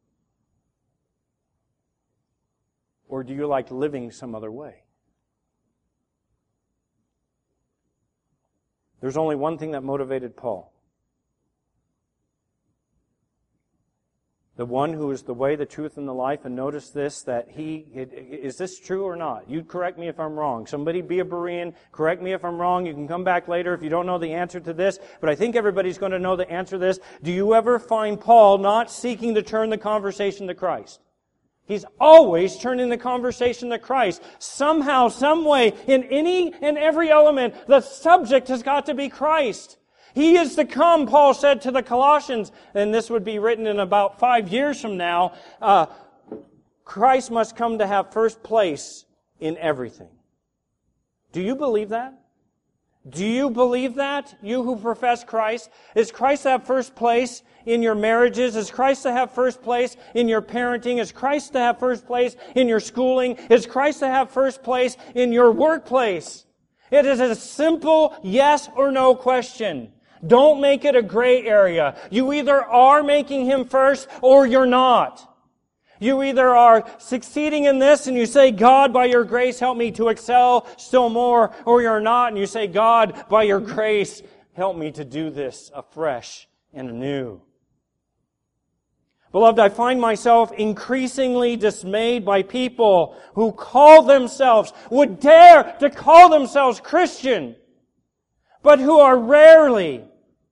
Or do you like living some other way? There's only one thing that motivated Paul. The one who is the way, the truth, and the life. And notice this, that he, is this true or not? You correct me if I'm wrong. Somebody be a Berean, correct me if I'm wrong. You can come back later if you don't know the answer to this. But I think everybody's going to know the answer to this. Do you ever find Paul not seeking to turn the conversation to Christ? He's always turning the conversation to Christ. Somehow, some way, in any and every element, the subject has got to be Christ. He is to come, Paul said to the Colossians, and this would be written in about five years from now, uh, Christ must come to have first place in everything. Do you believe that? Do you believe that, you who profess Christ? Is Christ to have first place in your marriages? Is Christ to have first place in your parenting? Is Christ to have first place in your schooling? Is Christ to have first place in your workplace? It is a simple yes or no question. Don't make it a gray area. You either are making Him first or you're not. You either are succeeding in this and you say, God, by your grace, help me to excel still more, or you're not and you say, God, by your grace, help me to do this afresh and anew. Beloved, I find myself increasingly dismayed by people who call themselves, would dare to call themselves Christian, but who are rarely,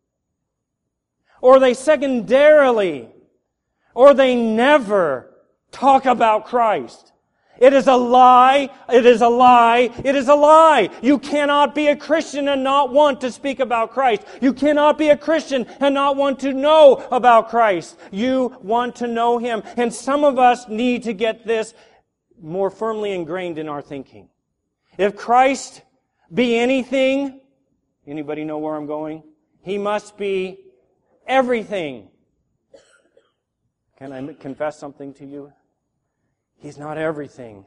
or they secondarily, or they never talk about Christ. It is a lie, it is a lie, it is a lie. You cannot be a Christian and not want to speak about Christ. You cannot be a Christian and not want to know about Christ. You want to know Him. And some of us need to get this more firmly ingrained in our thinking. If Christ be anything, anybody know where I'm going? He must be everything. Can I confess something to you? He's not everything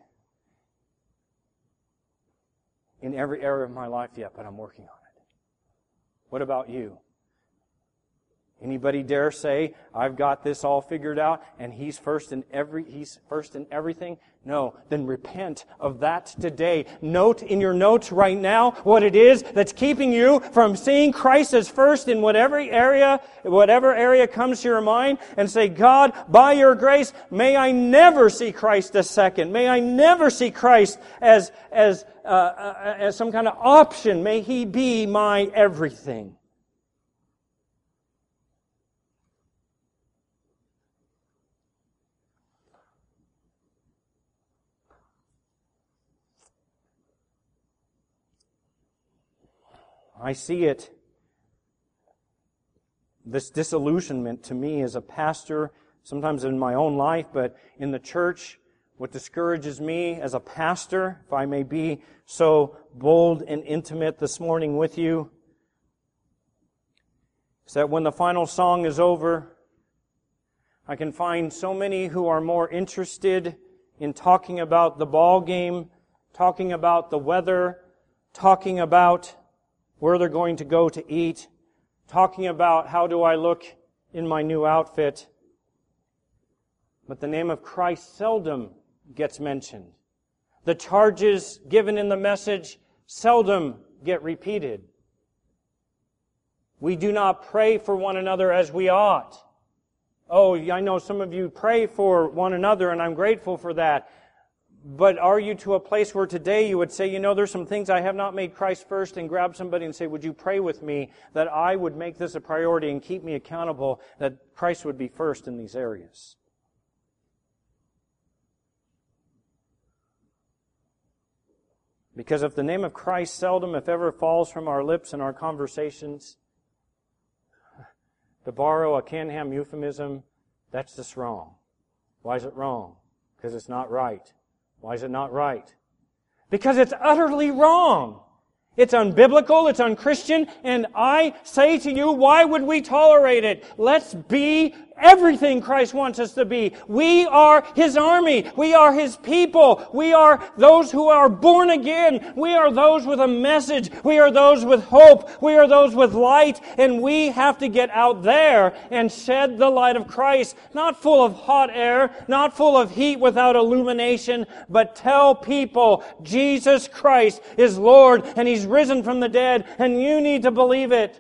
in every area of my life yet, but I'm working on it. What about you? Anybody dare say, I've got this all figured out and He's first in every He's first in everything? No, then repent of that today. Note in your notes right now what it is that's keeping you from seeing Christ as first in whatever area, whatever area comes to your mind, and say, God, by your grace, may I never see Christ as second. May I never see Christ as as uh, uh, as some kind of option. May He be my everything. I see it, this disillusionment to me as a pastor, sometimes in my own life, but in the church. What discourages me as a pastor, if I may be so bold and intimate this morning with you, is that when the final song is over, I can find so many who are more interested in talking about the ball game, talking about the weather, talking about where they're going to go to eat, talking about how do I look in my new outfit. But the name of Christ seldom gets mentioned. The charges given in the message seldom get repeated. We do not pray for one another as we ought. Oh, I know some of you pray for one another, and I'm grateful for that. But are you to a place where today you would say, you know, there's some things I have not made Christ first, and grab somebody and say, would you pray with me that I would make this a priority and keep me accountable, that Christ would be first in these areas? Because if the name of Christ seldom, if ever, falls from our lips in our conversations, to borrow a Canham euphemism, that's just wrong. Why is it wrong? Because it's not right. Why is it not right? Because it's utterly wrong. It's unbiblical, it's unchristian, and I say to you, why would we tolerate it? Let's be everything Christ wants us to be. We are His army. We are His people. We are those who are born again. We are those with a message. We are those with hope. We are those with light. And we have to get out there and shed the light of Christ. Not full of hot air, not full of heat without illumination, but tell people Jesus Christ is Lord and He's risen from the dead, and you need to believe it.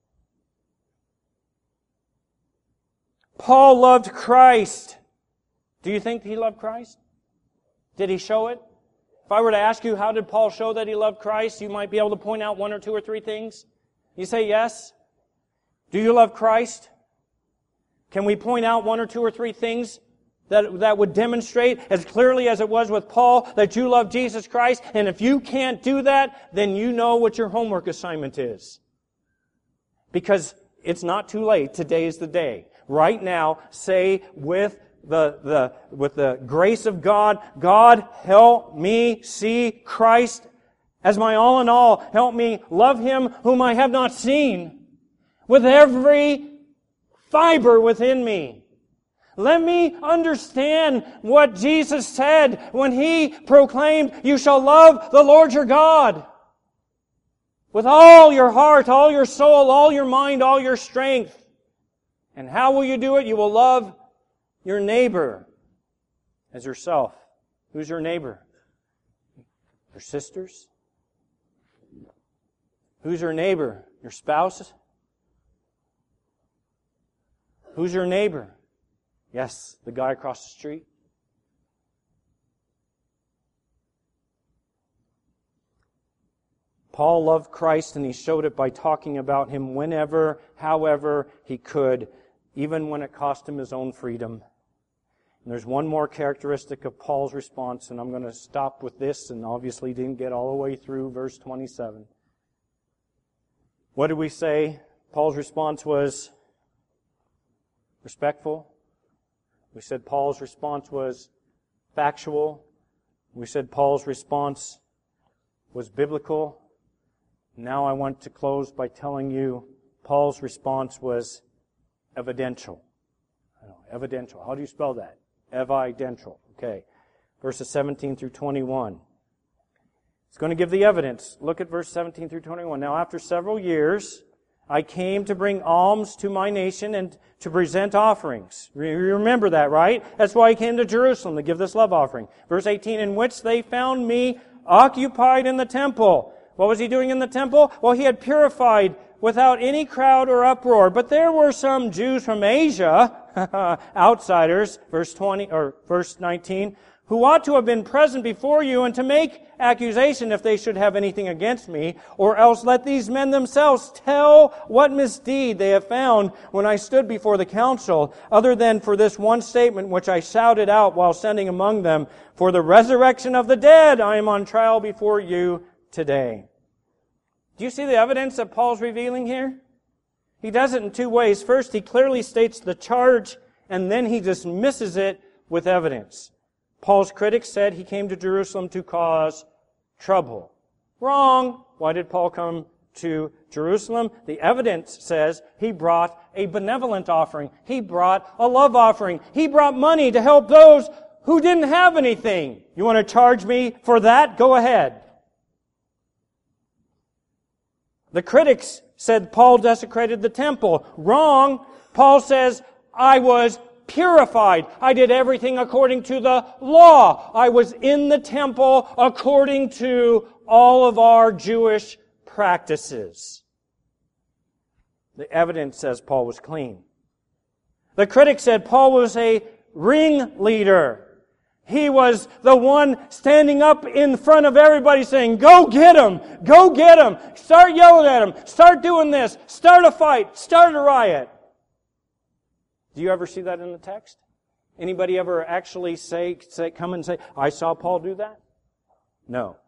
Paul loved Christ. Do you think he loved Christ? Did he show it? If I were to ask you, how did Paul show that he loved Christ? You might be able to point out one or two or three things. You say yes. Do you love Christ? Can we point out one or two or three things that, that would demonstrate as clearly as it was with Paul that you love Jesus Christ? And if you can't do that, then you know what your homework assignment is. Because it's not too late. Today is the day. Right now, say with the, the, with the grace of God, God, help me see Christ as my all in all. Help me love Him whom I have not seen with every fiber within me. Let me understand what Jesus said when He proclaimed, you shall love the Lord your God with all your heart, all your soul, all your mind, all your strength. And how will you do it? You will love your neighbor as yourself. Who's your neighbor? Your sisters? Who's your neighbor? Your spouse? Who's your neighbor? Yes, the guy across the street. Paul loved Christ, and he showed it by talking about Him whenever, however he could, even when it cost him his own freedom. And there's one more characteristic of Paul's response, and I'm going to stop with this, and obviously didn't get all the way through verse twenty-seven. What did we say? Paul's response was respectful. We said Paul's response was factual. We said Paul's response was biblical. Now I want to close by telling you Paul's response was evidential. I know, evidential. How do you spell that? Evidential. Okay. Verses seventeen through twenty-one. It's going to give the evidence. Look at verse seventeen through twenty-one. Now after several years, I came to bring alms to my nation and to present offerings. You remember that, right? That's why I came to Jerusalem, to give this love offering. Verse eighteen, in which they found me occupied in the temple. What was he doing in the temple? Well, he had purified without any crowd or uproar. But there were some Jews from Asia, outsiders, verse twenty or verse nineteen, who ought to have been present before you and to make accusation if they should have anything against me, or else let these men themselves tell what misdeed they have found when I stood before the council, other than for this one statement which I shouted out while standing among them, for the resurrection of the dead I am on trial before you today. Do you see the evidence that Paul's revealing here? He does it in two ways. First, he clearly states the charge, and then he dismisses it with evidence. Paul's critics said he came to Jerusalem to cause trouble. Wrong. Why did Paul come to Jerusalem? The evidence says he brought a benevolent offering. He brought a love offering. He brought money to help those who didn't have anything. You want to charge me for that? Go ahead. The critics said Paul desecrated the temple. Wrong. Paul says, I was purified. I did everything according to the law. I was in the temple according to all of our Jewish practices. The evidence says Paul was clean. The critics said Paul was a ringleader. He was the one standing up in front of everybody saying, go get him! Go get him! Start yelling at him! Start doing this! Start a fight! Start a riot! Do you ever see that in the text? Anybody ever actually say, say, come and say, I saw Paul do that? No.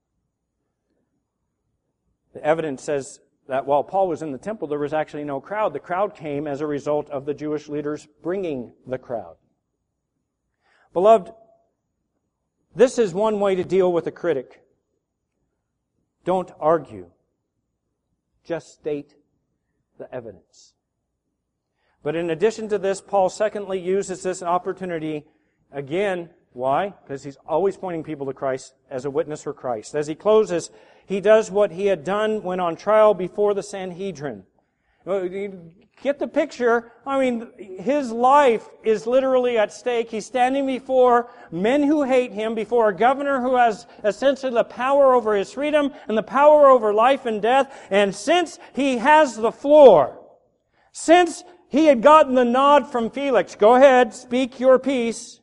The evidence says that while Paul was in the temple, there was actually no crowd. The crowd came as a result of the Jewish leaders bringing the crowd. Beloved, this is one way to deal with a critic. Don't argue. Just state the evidence. But in addition to this, Paul secondly uses this opportunity again. Why? Because he's always pointing people to Christ as a witness for Christ. As he closes, he does what he had done when on trial before the Sanhedrin. Get the picture. I mean, his life is literally at stake. He's standing before men who hate him, before a governor who has essentially the power over his freedom and the power over life and death. And since he has the floor, since he had gotten the nod from Felix, go ahead, speak your piece,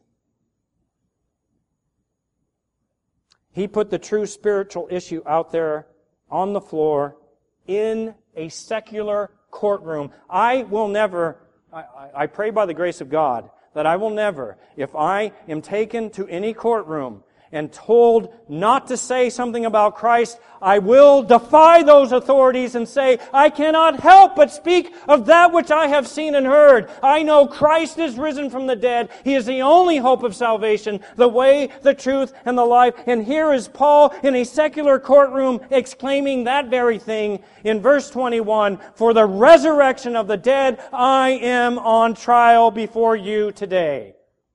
he put the true spiritual issue out there on the floor in a secular courtroom. I will never, I, I pray by the grace of God, that I will never, if I am taken to any courtroom and told not to say something about Christ, I will defy those authorities and say, I cannot help but speak of that which I have seen and heard. I know Christ is risen from the dead. He is the only hope of salvation, the way, the truth, and the life. And here is Paul in a secular courtroom exclaiming that very thing in verse twenty-one, for the resurrection of the dead, I am on trial before you today.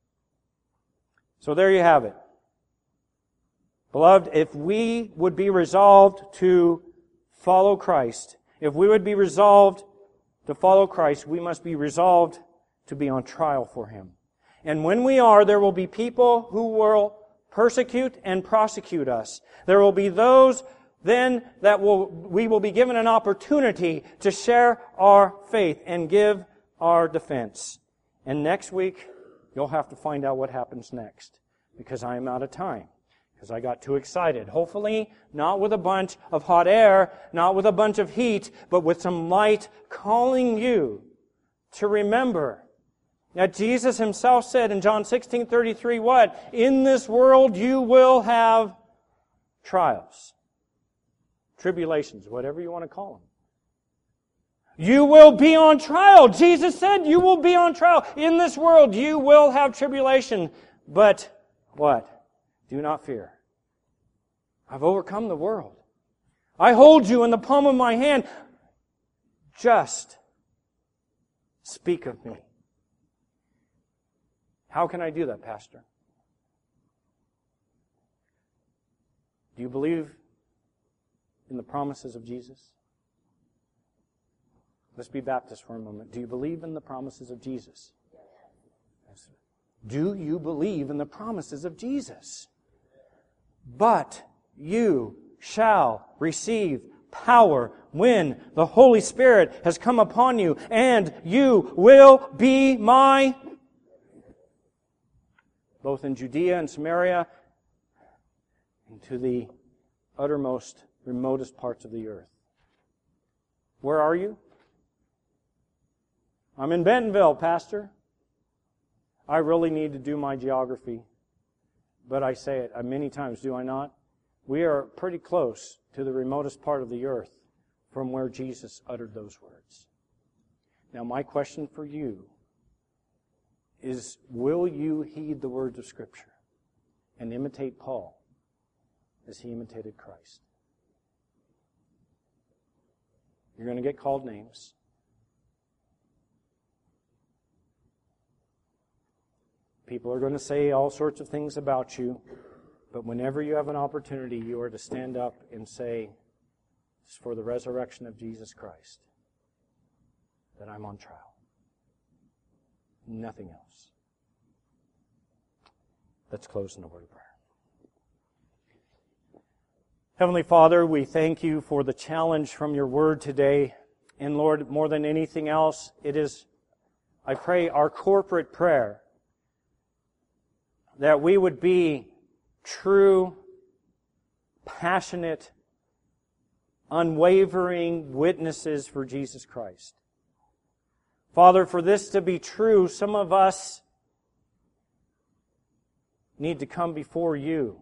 So there you have it. Beloved, if we would be resolved to follow Christ, if we would be resolved to follow Christ, we must be resolved to be on trial for Him. And when we are, there will be people who will persecute and prosecute us. There will be those then that will we will be given an opportunity to share our faith and give our defense. And next week, you'll have to find out what happens next, because I am out of time, because I got too excited. Hopefully, not with a bunch of hot air, not with a bunch of heat, but with some light calling you to remember that Jesus Himself said in John sixteen thirty-three, what? In this world you will have trials, tribulations, whatever you want to call them. You will be on trial. Jesus said you will be on trial. In this world you will have tribulation. But what? Do not fear. I've overcome the world. I hold you in the palm of my hand. Just speak of me. How can I do that, Pastor? Do you believe in the promises of Jesus? Let's be Baptist for a moment. Do you believe in the promises of Jesus? Yes. Do you believe in the promises of Jesus? But you shall receive power when the Holy Spirit has come upon you, and you will be my, both in Judea and Samaria, and to the uttermost, remotest parts of the earth. Where are you? I'm in Bentonville, Pastor. I really need to do my geography. But I say it many times, do I not? We are pretty close to the remotest part of the earth from where Jesus uttered those words. Now, my question for you is, will you heed the words of Scripture and imitate Paul as he imitated Christ? You're going to get called names. People are going to say all sorts of things about you, but whenever you have an opportunity, you are to stand up and say, it's for the resurrection of Jesus Christ that I'm on trial. Nothing else. Let's close in a word of prayer. Heavenly Father, we thank you for the challenge from your word today. And Lord, more than anything else, it is, I pray, our corporate prayer that we would be true, passionate, unwavering witnesses for Jesus Christ. Father, for this to be true, some of us need to come before you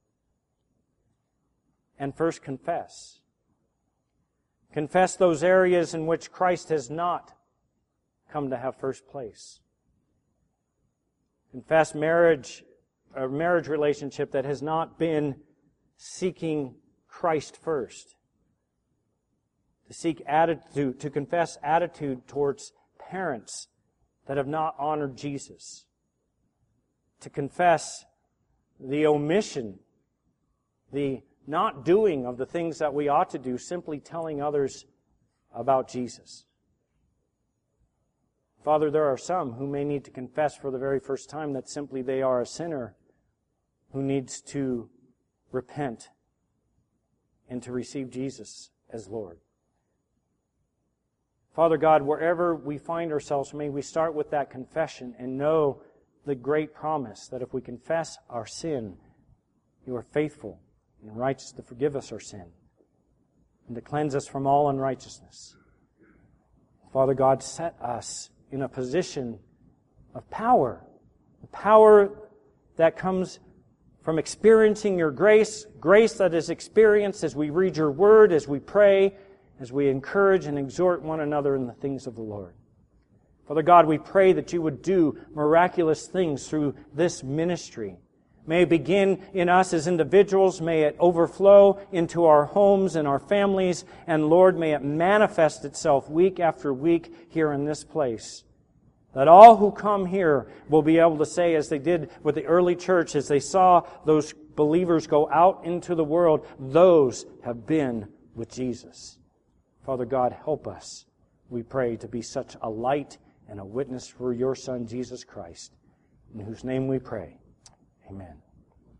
and first confess. Confess those areas in which Christ has not come to have first place. Confess marriage, a marriage relationship that has not been seeking Christ first. To seek attitude, to confess attitude towards parents that have not honored Jesus. To confess the omission, the not doing of the things that we ought to do, simply telling others about Jesus. Father, there are some who may need to confess for the very first time that simply they are a sinner who needs to repent and to receive Jesus as Lord. Father God, wherever we find ourselves, may we start with that confession and know the great promise that if we confess our sin, you are faithful and righteous to forgive us our sin and to cleanse us from all unrighteousness. Father God, set us in a position of power, the power that comes from experiencing your grace, grace that is experienced as we read your word, as we pray, as we encourage and exhort one another in the things of the Lord. Father God, we pray that you would do miraculous things through this ministry. May it begin in us as individuals. May it overflow into our homes and our families. And Lord, may it manifest itself week after week here in this place. That all who come here will be able to say, as they did with the early church, as they saw those believers go out into the world, those have been with Jesus. Father God, help us, we pray, to be such a light and a witness for your Son, Jesus Christ, in whose name we pray. Amen.